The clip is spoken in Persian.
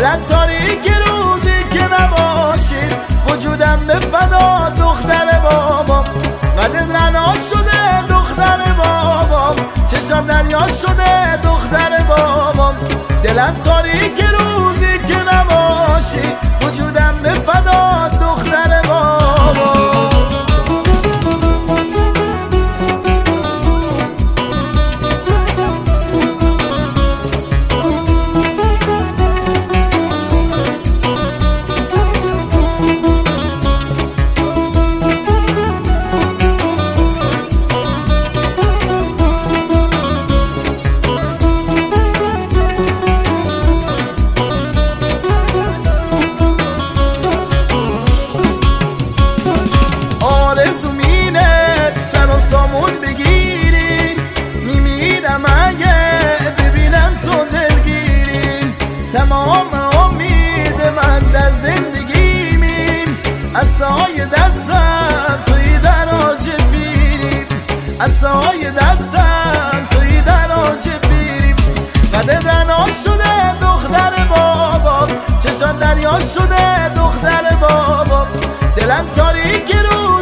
دلم تاریک روزی که نباشی، وجودم به فدا دختر بابام. قدت رنا شده دختر بابام، چشم دریا شده دختر بابام. دلم تاریک روزی که نباشی، وجودم به فدا دختر بابام. سامون بگیری، میمیرم اگه ببینم تو دلگیری. تمام امید من در زندگیمیم، عصای دستم توی دراج پیری، عصای دستم توی دراج پیری. قدت رنا شده دختر بابا، چشم دریا شده دختر بابا. دلم تاریک رو